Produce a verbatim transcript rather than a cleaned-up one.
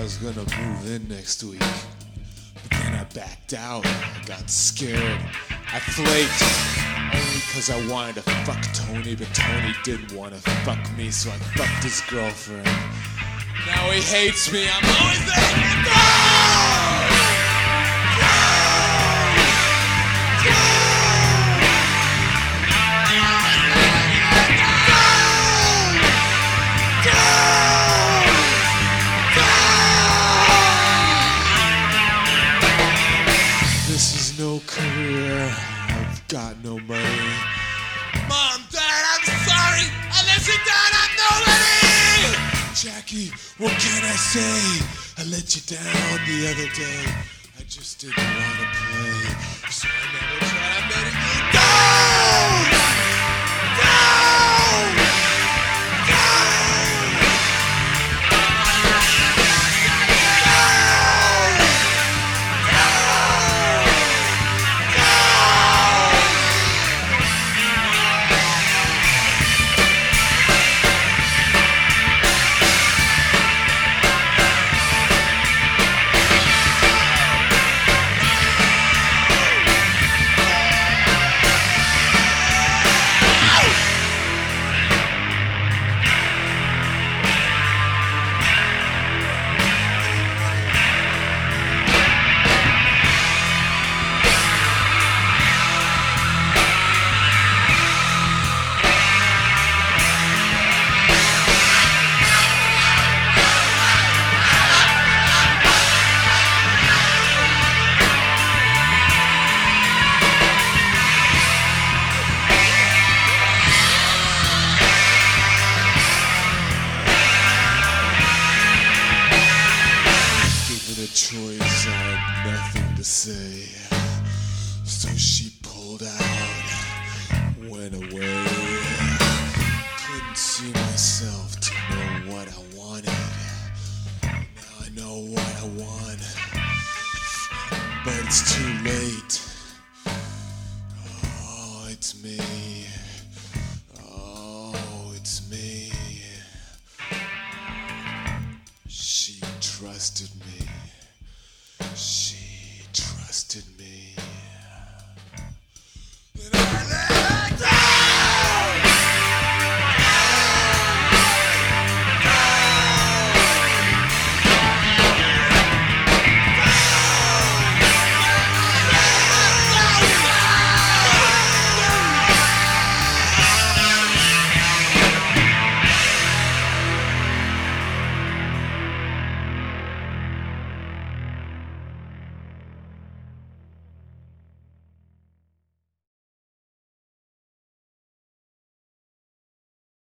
was gonna move in next week, but then I backed out. I got scared. I flaked only because I wanted to fuck Tony, but Tony didn't want to fuck me, so I fucked his girlfriend. Now he hates me. I'm always thinking, no! This is no career. I've got no money. Mom, Dad, I'm sorry. I let you down. I'm nobody. Jackie, what can I say? I let you down the other day. I just didn't want to play, so I never tried. I'm letting you down. Down. Choice, I had nothing to say, so she pulled out, went away. Couldn't see myself to know what I wanted. Now I know what I want, but it's too late. Oh, it's me. Oh, it's me. She trusted me. She trusted me.